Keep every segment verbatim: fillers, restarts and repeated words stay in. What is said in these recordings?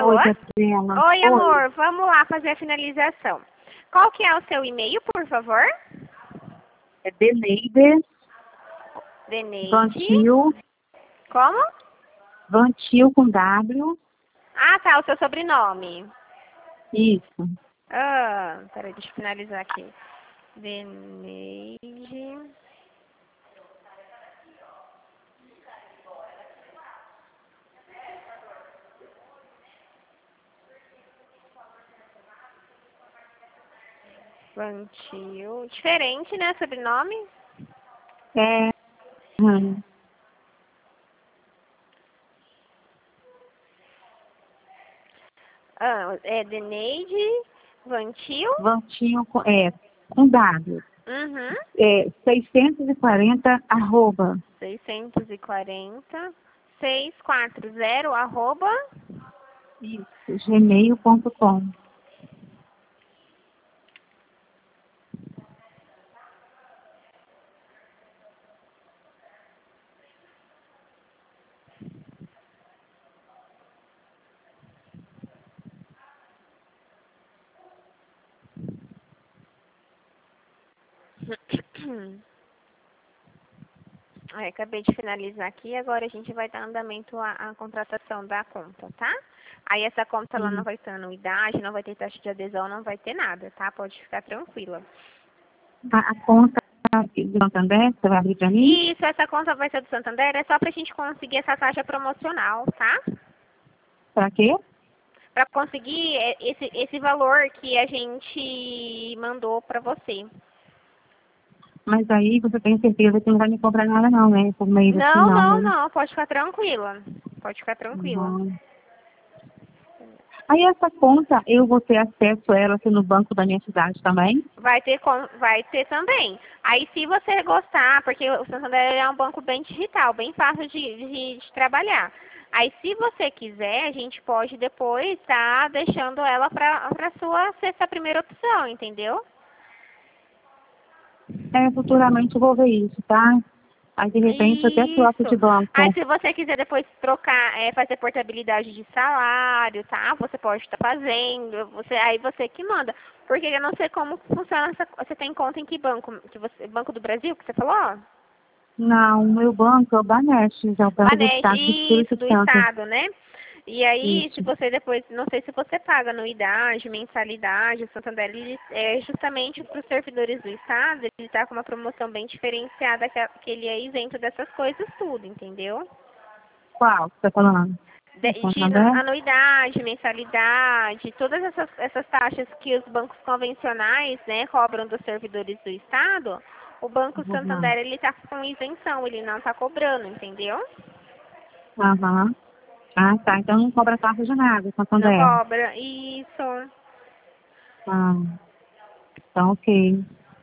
Oi, Alô? Gabriela. Oi, amor, vamos lá fazer a finalização. Qual que é o seu e-mail, por favor? É Deneide Deneide. Vantil, Como? Vantil com W. Ah, tá, o seu sobrenome. Isso. Ah, peraí, deixa eu finalizar aqui. Deneide. Vantil. Diferente, né, sobrenome? É. hum, Ah, é Deneide Vantil. Vantil com, é, com W. Uhum. É seiscentos e quarenta, arroba. seiscentos e quarenta, seiscentos e quarenta, arroba. Isso. Gmail ponto com. Aí, acabei de finalizar aqui, agora a gente vai dar andamento à, à contratação da conta, tá? Aí essa conta ela não Hum. vai ter anuidade, não vai ter taxa de adesão, não vai ter nada, tá? Pode ficar tranquila. A, a conta do Santander, você vai abrir para mim? Isso, essa conta vai ser do Santander, é só pra gente conseguir essa taxa promocional, tá? Para quê? Pra conseguir é, esse, esse valor que a gente mandou pra você. Mas aí você tem certeza que não vai me comprar nada não, né? Por mês assim Não, não, não, né? não, pode ficar tranquila. Pode ficar tranquila. Uhum. Aí essa conta, eu vou ter acesso a ela aqui no banco da minha cidade também? Vai ter, com- vai ter também. Aí, se você gostar, porque o Santander é um banco bem digital, bem fácil de, de, de trabalhar. Aí, se você quiser, a gente pode depois estar deixando ela para a sua sexta primeira opção, entendeu? É, futuramente eu vou ver isso, tá? Aí de repente eu até troco de Isso. Aí, banco. se você quiser depois trocar, é, fazer portabilidade de salário, tá? Você pode estar fazendo. Você, aí você que manda. Porque eu não sei como funciona essa. Você tem conta em que banco? Que você, Banco do Brasil, que você falou? Não, o meu banco é o Banestes, é o Banco do Banestes, Estado do isso, Espírito do Santo. Estado, né? E aí, se Isso. você depois, não sei se você paga anuidade, mensalidade, o Santander, ele é justamente para os servidores do Estado, ele está com uma promoção bem diferenciada, que, a- que ele é isento dessas coisas tudo, entendeu? Qual que você tá falando? De, O de Santander? anuidade, mensalidade, todas essas, essas taxas que os bancos convencionais, né, cobram dos servidores do Estado, o Banco Uhum. Santander, ele está com isenção, ele não está cobrando, entendeu? Aham. Ah, tá. Então não cobra taxa de nada, Não Santander. cobra, isso. Ah, então ok.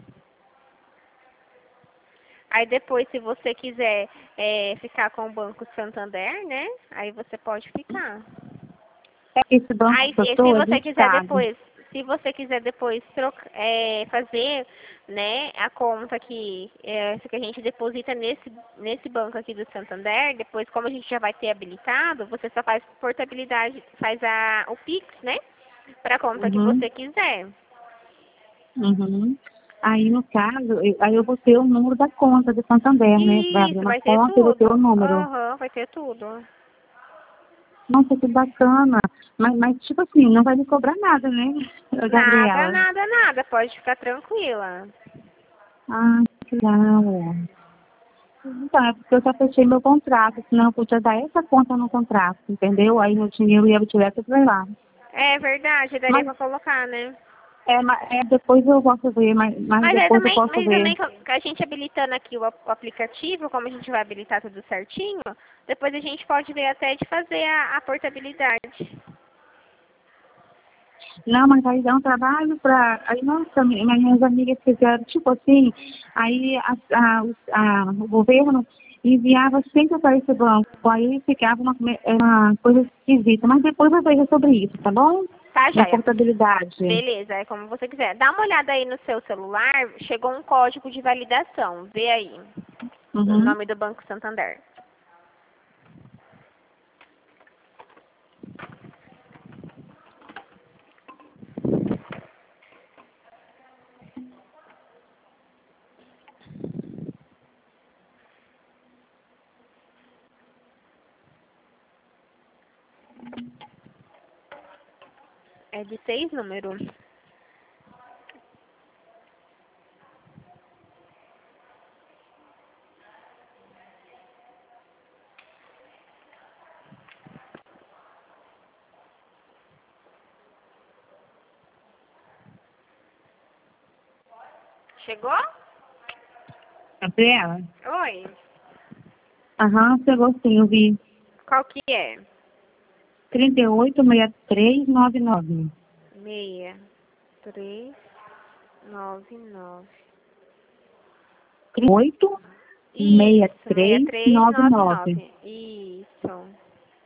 Aí depois, se você quiser é, ficar com o Banco Santander, né? Aí você pode ficar. É que esse banco Aí, que eu se se tô é do você quiser Estado. depois, se você quiser depois troca, é, fazer, né, a conta que, é, que a gente deposita nesse, nesse banco aqui do Santander, depois, como a gente já vai ter habilitado, você só faz portabilidade, faz a, o Pix, né? Para a conta que Uhum. você quiser. Uhum. Aí, no caso, eu- aí eu vou ter o número da conta do Santander, né? Você vai abrir Isso, uma vai ter conta e vou ter o tudo. número. Aham, vai ter tudo. Nossa, que bacana. Mas, mas, tipo assim, não vai me cobrar nada, né, Nada, Gabriela? nada, nada. Pode ficar tranquila. Ah, que legal. Então, é porque eu já fechei meu contrato, senão eu podia dar essa conta no contrato, entendeu? Aí meu dinheiro ia direto para lá. É verdade, daria Mas pra colocar, né? é, ma- é, depois eu posso ver, mas, mas Mas aí depois eu também, posso mas ver. também com a gente habilitando aqui o, ap- o aplicativo, como a gente vai habilitar tudo certinho, depois a gente pode ver até de fazer a, a portabilidade. Não, mas aí dá um trabalho para. Aí, nossa, mi- minhas amigas fizeram, tipo assim, aí a, a, o- a, o governo enviava sempre para esse banco, aí ficava uma, uma coisa esquisita. Mas depois eu vejo sobre isso, tá bom? Tá, Da joia? portabilidade. Beleza, é como você quiser. Dá uma olhada aí no seu celular, chegou um código de validação. Vê aí. O Uhum. nome do Banco Santander. É de seis números. Chegou? Gabriela? Oi. Aham, chegou sim, eu vi. Qual que é? trinta e oito, sessenta e três, noventa e nove. Meia, três, nove, nove. oito, Isso, sessenta e três, seis três noventa e nove nove. nove. Isso.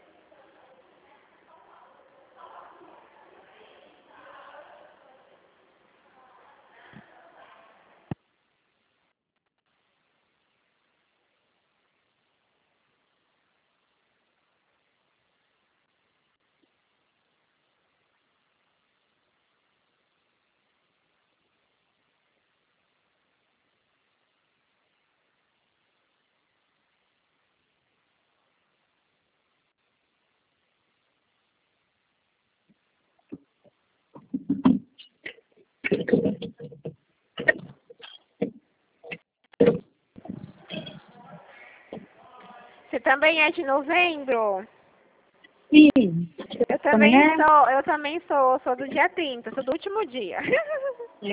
Você também é de novembro? Sim. Eu Também também é? sou, eu também sou, sou do dia trinta, sou do último dia. É.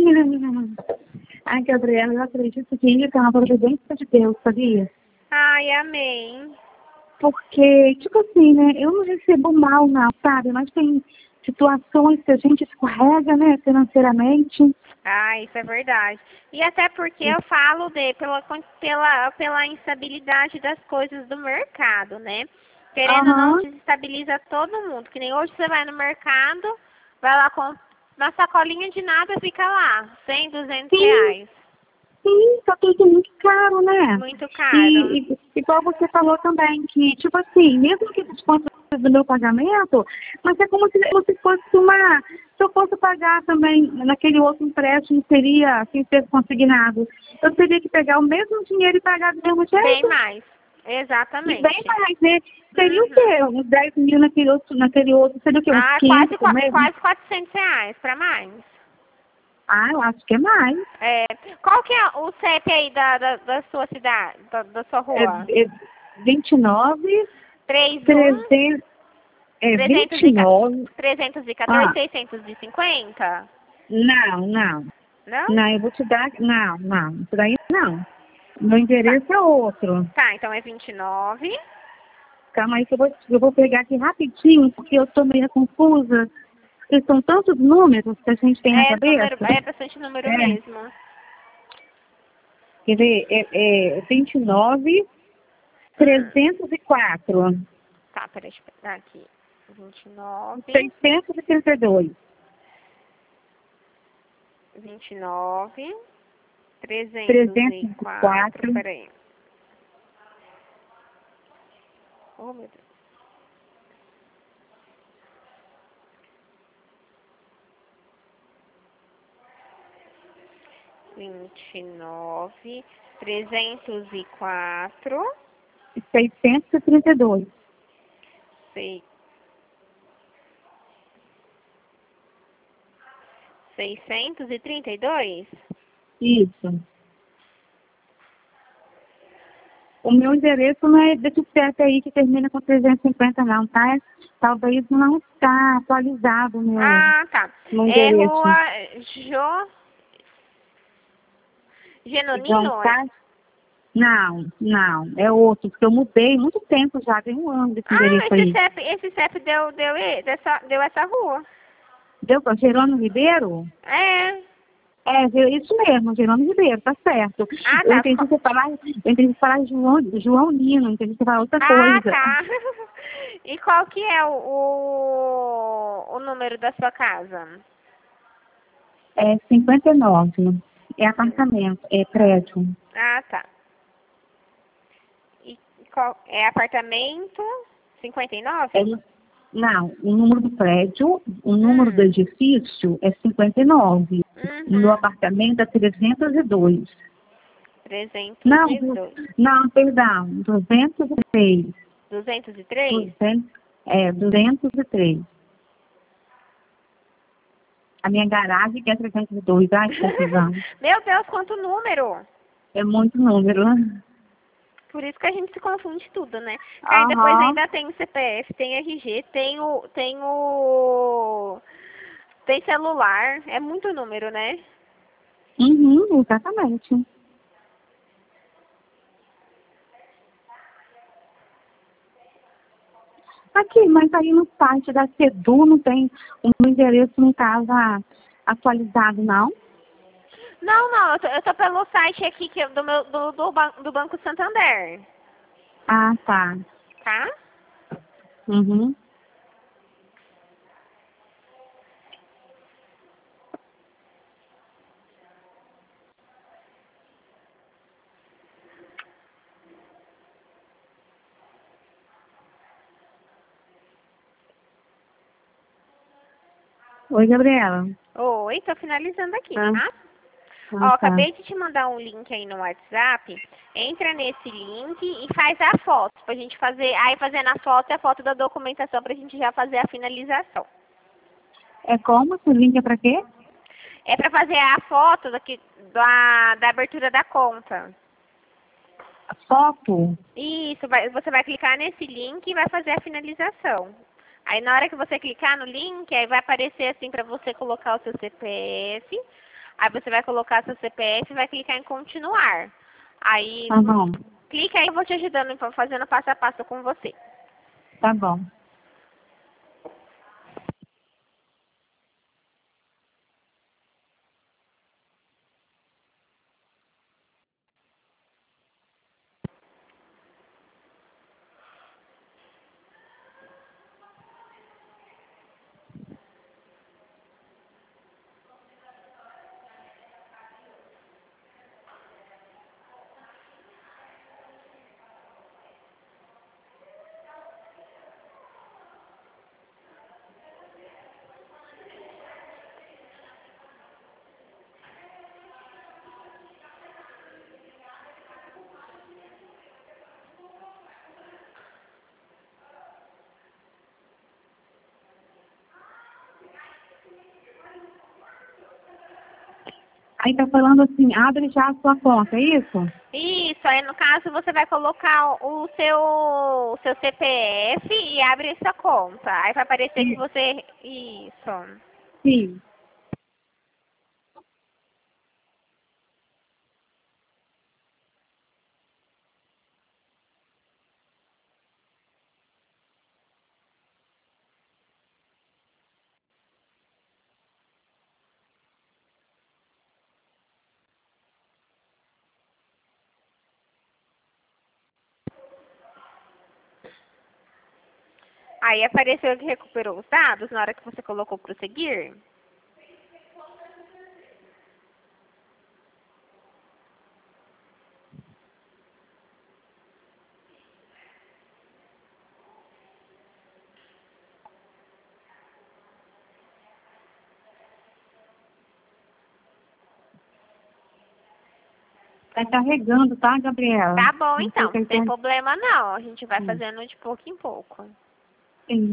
Ai, Gabriela, eu acredito que isso é uma providência de Deus, sabia? Ai, amém. Porque, tipo assim, né, eu não recebo mal, não, sabe? Mas tem situações que a gente escorrega, né, financeiramente. Ah, isso é verdade. E até porque eu falo de pela, pela, pela instabilidade das coisas do mercado, né? Querendo ou não, Aham. desestabiliza todo mundo. Que nem hoje você vai no mercado, vai lá com uma sacolinha de nada, fica lá, cem, duzentos Sim, reais. sim, tá tudo muito caro, né? Muito caro. E, e igual você falou também, que, tipo assim, mesmo que desconto do meu pagamento, mas é como se, como se fosse uma. Se eu fosse pagar também naquele outro empréstimo, seria sem ser consignado. Eu teria que pegar o mesmo dinheiro e pagar do mesmo Bem jeito. mais. E bem Exatamente. mais, né? Seria o Uhum. quê? Uns dez mil naquele outro, naquele outro, seria o quê? Uns Ah, quinze quase, por qua- mês? quase quatrocentos reais para mais. Ah, eu acho que é mais. É, qual que é o C E P aí da, da, da sua cidade, da, da sua É, rua? é vinte e nove, trinta e um, trezentos, é trezentos vinte e e ca- nove. trezentos e quatorze, Ah, seiscentos e cinquenta? não, não. Não? Não, eu vou te dar. Não, não. Isso daí não. Meu Tá. endereço é outro. Tá, então é vinte e nove. Calma aí que eu vou, eu vou pegar aqui rapidinho, porque eu estou meio confusa. Porque são tantos números que a gente tem na É número, cabeça. é bastante número É. mesmo. Quer ver? É, é vinte e nove, Hum. trezentos e quatro, Tá, peraí, deixa eu pegar aqui. vinte e nove, seiscentos e trinta e dois. vinte e nove, trezentos e trezentos e quatro, quatro. peraí. Oh, meu Deus. vinte e nove, trezentos e quatro, seiscentos e trinta e dois. sei- seiscentos e trinta e dois? Isso. O meu endereço não é desse certo aí que termina com trezentos e cinquenta não, tá? Talvez não está atualizado o meu, Ah, tá. meu É endereço. rua Jo... Então, Genonino? tá? Não, não, é outro, porque eu mudei muito tempo já, tem um ano desse Ah, endereço esse aí. C E P, esse C E P deu, deu, e- dessa, deu essa rua. Deu para Jerônimo Ribeiro? É. É, Ge- isso mesmo, Jerônimo Ribeiro, tá certo. Ah, Eu tá. entendi Co- você falar, eu entendi você falar João, João Nino, entendi você falar outra Ah, coisa. tá. E qual que é o, o, o número da sua casa? É cinquenta e nove, é Sim. apartamento, é prédio. Ah, tá. E qual, é apartamento cinquenta e É, nove? no- não, o número do prédio, o número do Hum. edifício é cinquenta e nove. O meu Uhum. apartamento é trezentos e dois. trezentos Não, e du- dois. não, perdão, duzentos e três. duzentos e três? duzentos, é, duzentos e três. A minha garagem que é trezentos e dois. Ai, que confusão. Meu Deus, quanto número! É muito número. Por isso que a gente se confunde tudo, né? Aí depois Aham. ainda tem o C P F, tem R G, tem o, tem o, tem celular, é muito número, né? Uhum, exatamente. Aqui, mas aí no site da Sedu não tem o meu endereço, no caso, ah, atualizado, não? Não, não, eu tô, eu tô pelo site aqui que, é do, meu, do, do, ban- do Banco Santander, Ah, tá. tá? Uhum. Oi, Gabriela. Oi, tô finalizando aqui, Ah, tá? Ó, ah, tá. acabei de te mandar um link aí no WhatsApp. Entra nesse link e faz a foto pra gente fazer. Aí fazendo a foto é a foto da documentação pra gente já fazer a finalização. É como? Esse link é pra quê? É pra fazer a foto daqui, da, da abertura da conta. Foto? Isso, vai- você vai clicar nesse link e vai fazer a finalização. Aí na hora que você clicar no link, aí vai aparecer assim pra você colocar o seu C P F. Aí você vai colocar seu C P F e vai clicar em continuar. Aí Aham, clica aí, eu vou te ajudando, então, fazendo passo a passo com você. tá bom. Aí tá falando assim, abre já a sua conta, é isso? Isso, aí no caso você vai colocar o seu, o seu C P F e abre essa conta. Aí vai aparecer que Sim. você. Isso. Sim. Aí apareceu que recuperou os dados na hora que você colocou prosseguir. Tá carregando, tá, Gabriela? Tá bom Não sei então, se não ele tem tem. problema não. A gente vai Sim. fazendo de pouco em pouco. Sim.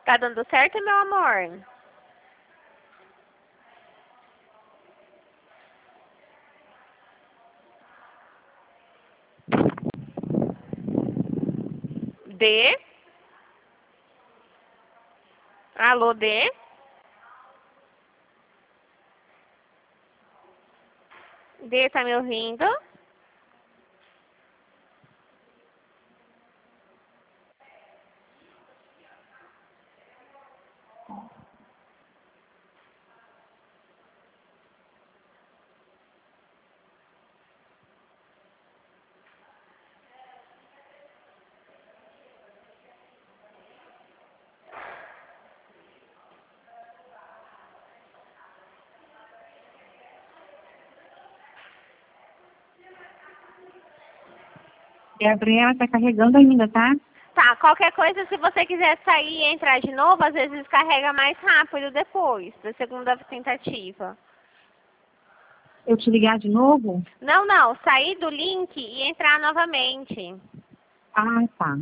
Tá dando certo, meu amor? D? Alô, D? D, tá me ouvindo? Gabriela tá carregando ainda, tá? Tá, qualquer coisa, se você quiser sair e entrar de novo, às vezes carrega mais rápido depois, da segunda tentativa. Eu te ligar de novo? Não, não, sair do link e entrar novamente. Ah, tá.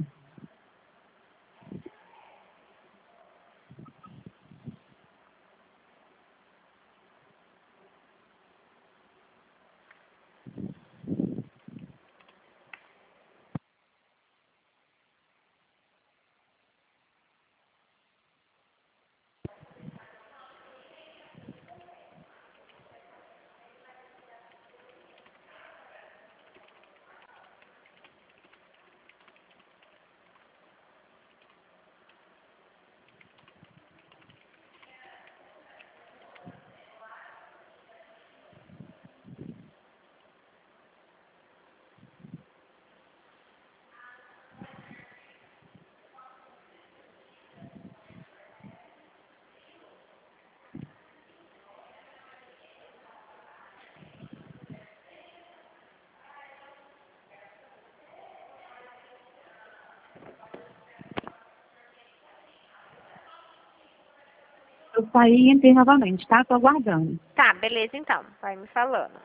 Eu saí e entrei novamente, tá? Tô aguardando. Tá, beleza então, vai me falando.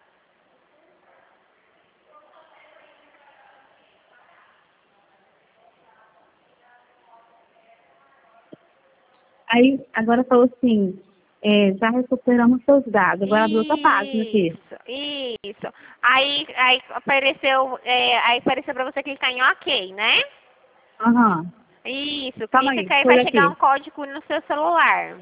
Aí, agora falou assim, é, já recuperamos seus dados. Agora abriu outra página aqui. Isso, isso. Aí, aí apareceu, é, aí apareceu pra você clicar em OK, né? Aham. Isso, Calma clica aí, que aí foi vai chegar um aqui. código no seu celular.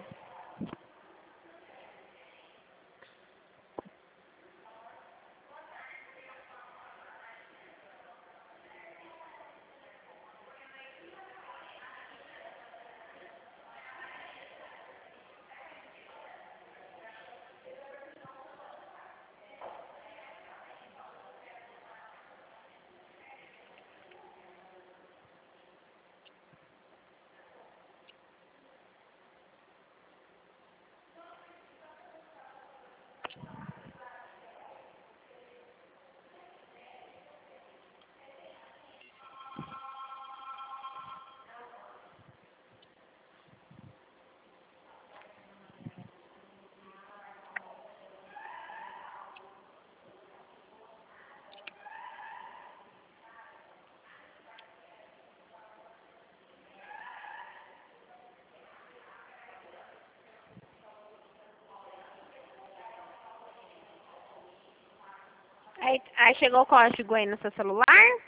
Aí, aí chegou o código aí no seu celular?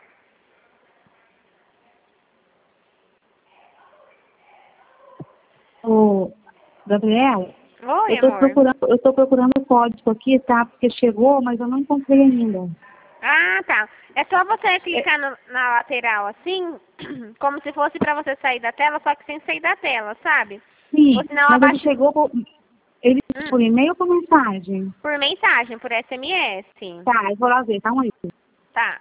Ô, Gabriela, Oi, eu tô amor. procurando, eu tô procurando o código aqui, tá? Porque chegou, mas eu não encontrei ainda. Ah, tá. É só você É, clicar no- na lateral assim, como se fosse pra você sair da tela, só que sem sair da tela, sabe? Ou sim, senão mas ele abaixo chegou por, ele hum, por e-mail ou por mensagem? por mensagem, por S M S. Tá, eu vou lá ver, calma aí. Tá.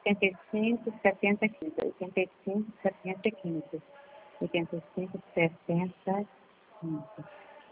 oitenta e cinco, setenta, quinze. oitenta e cinco, setenta, quinze. oitenta e cinco, setenta, quinze.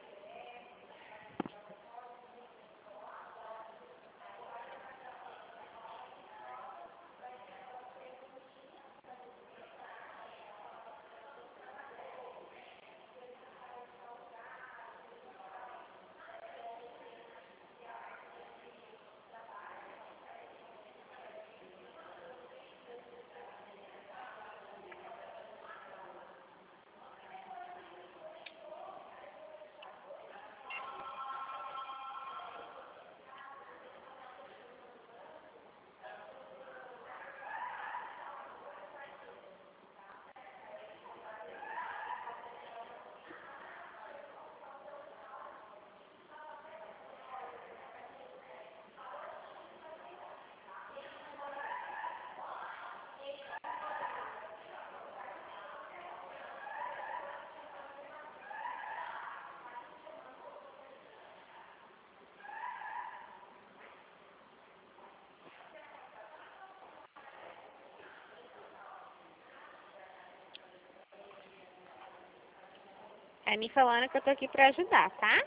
É me falando que eu tô aqui pra ajudar, tá?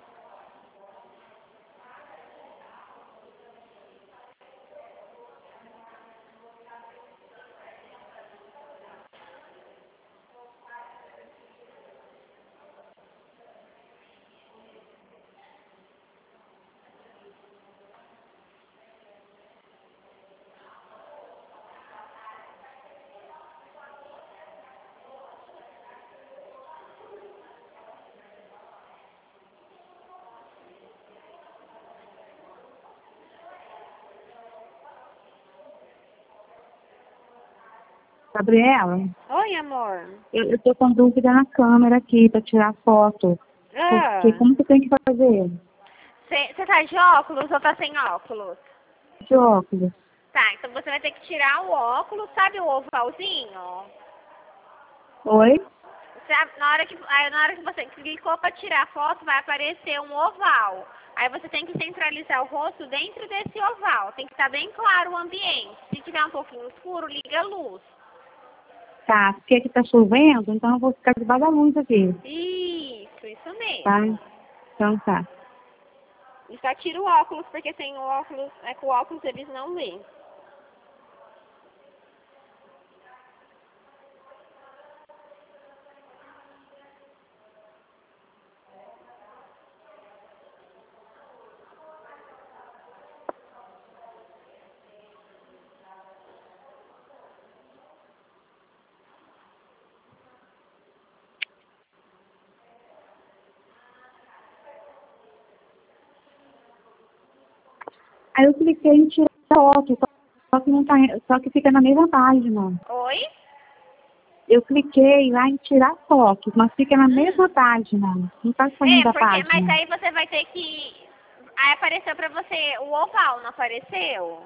Gabriela, Oi, amor. eu, eu tô com dúvida na câmera aqui para tirar foto. Porque Ah, como que tem que fazer? você tá de óculos ou tá sem óculos? De óculos. Tá, então você vai ter que tirar o óculos, sabe o ovalzinho? Oi? Sabe, na hora que, aí na hora que você clicou para tirar a foto, vai aparecer um oval. Aí você tem que centralizar o rosto dentro desse oval. Tem que estar bem claro o ambiente. Se tiver um pouquinho escuro, liga a luz. Tá, porque aqui tá chovendo, então eu vou ficar debaixo da luz aqui. Isso, isso Tá? mesmo. Então tá. E só tira o óculos, porque sem o óculos, é com o óculos eles não veem. Aí eu cliquei em tirar foto, só, só que não tá, só que fica na mesma página. Oi? Eu cliquei lá em tirar foto, mas fica na Hum. mesma página. Não tá saindo É, da porque, mas página. aí você vai ter que... Aí apareceu pra você o oval, não apareceu?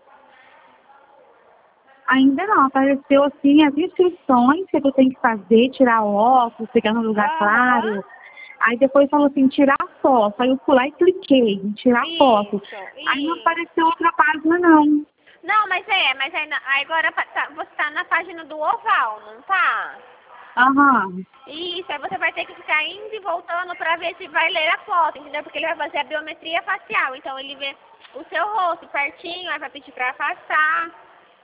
Ainda não, apareceu assim as instruções que tu tem que fazer, tirar óculos, pegar no lugar Aham. claro. Aí depois falou assim, tirar foto. Aí eu fui lá e cliquei em tirar foto. Isso, Aí não isso. apareceu outra página não. Não, mas é, mas aí, na- aí agora pa- tá- você tá na página do oval, não tá? Aham. Isso, aí você vai ter que ficar indo e voltando pra ver se vai ler a foto, entendeu? Porque ele vai fazer a biometria facial, então ele vê o seu rosto pertinho, aí vai pedir pra afastar.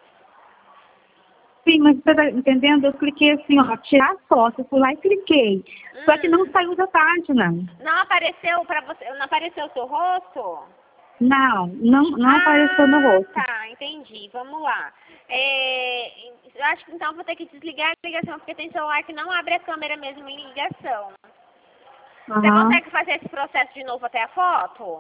Sim, mas você tá entendendo? Eu cliquei assim, ó, tirar foto. Eu fui lá e cliquei. Só que não Hum, saiu da página. não apareceu pra você, não apareceu o seu rosto? Não, não, não apareceu no Ah, rosto. tá, entendi. Vamos lá. É, eu acho que então eu vou ter que desligar a ligação, porque tem celular que não abre a câmera mesmo em ligação. Você Aham. consegue fazer esse processo de novo até a foto?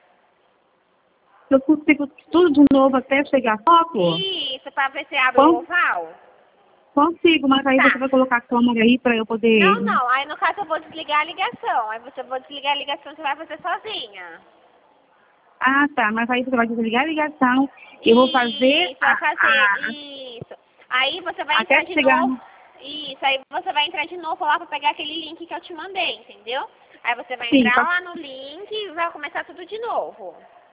Eu consigo tudo de novo até chegar a foto? Isso, pra ver se abre o Con- oval? Consigo, mas aí você Tá. vai colocar a câmera aí para eu poder... Não, não. Aí no caso eu vou desligar a ligação. Aí você vou desligar a ligação, você vai fazer sozinha. Ah, tá, mas aí você vai desligar a ligação, eu vou fazer Isso, a, vai fazer. a, Isso. Aí você vai até entrar de chegar... novo. Isso, aí você vai entrar de novo lá pra pegar aquele link que eu te mandei, entendeu? Aí você vai Sim, entrar pra- lá no link e vai começar tudo de novo.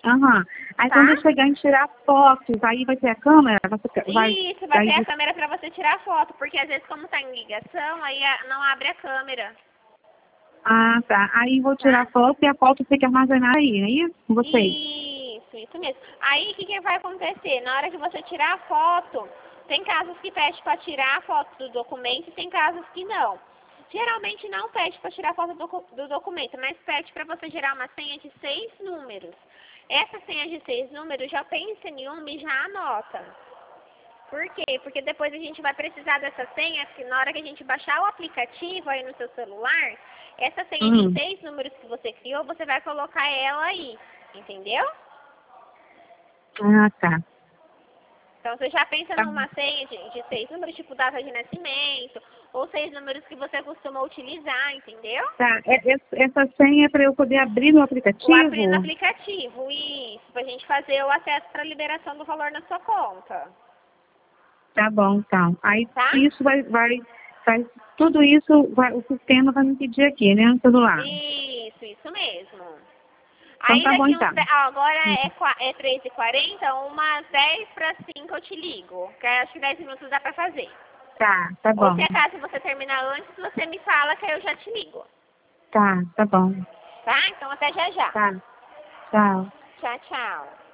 Aham. Aí Tá? quando eu chegar em tirar fotos, aí vai ter a câmera? Você vai, Isso, vai aí ter a você- câmera pra você tirar foto, porque às vezes como tá em ligação, aí a- não abre a câmera, Ah, tá. Aí vou tirar tá? foto e a foto fica armazenada aí, não é isso? Com vocês. Isso, isso mesmo. Aí o que, que vai acontecer? Na hora que você tirar a foto, tem casos que pede para tirar a foto do documento e tem casos que não. Geralmente não pede para tirar a foto do, docu- do documento, mas pede para você gerar uma senha de seis números. Essa senha de seis números já pensa em uma e já anota. Por quê? Porque depois a gente vai precisar dessa senha, porque na hora que a gente baixar o aplicativo aí no seu celular, essa senha Uhum. de seis números que você criou, você vai colocar ela aí, entendeu? Ah, tá. Então você já pensa Tá, numa senha de, de seis números, tipo data de nascimento, ou seis números que você costuma utilizar, entendeu? tá. É- é- Essa senha é para eu poder abrir no O aplicativo? abrir no aplicativo, isso, pra gente fazer o acesso para liberação do valor na sua conta, Tá bom, então. Aí tá? isso vai, vai, vai tudo isso vai, o sistema vai me pedir aqui, né, no celular. Isso, isso mesmo. Então Aí tá bom, daqui uns... então. de- ah, agora Hum. é, qua- é três e quarenta, umas dez para cinco eu te ligo. Que acho que dez minutos dá pra fazer. Tá, tá Ou bom. se acaso você terminar antes, você me fala que aí eu já te ligo. Tá, tá bom. Tá? Então até já já. Tá. Tchau. Tchau, tchau.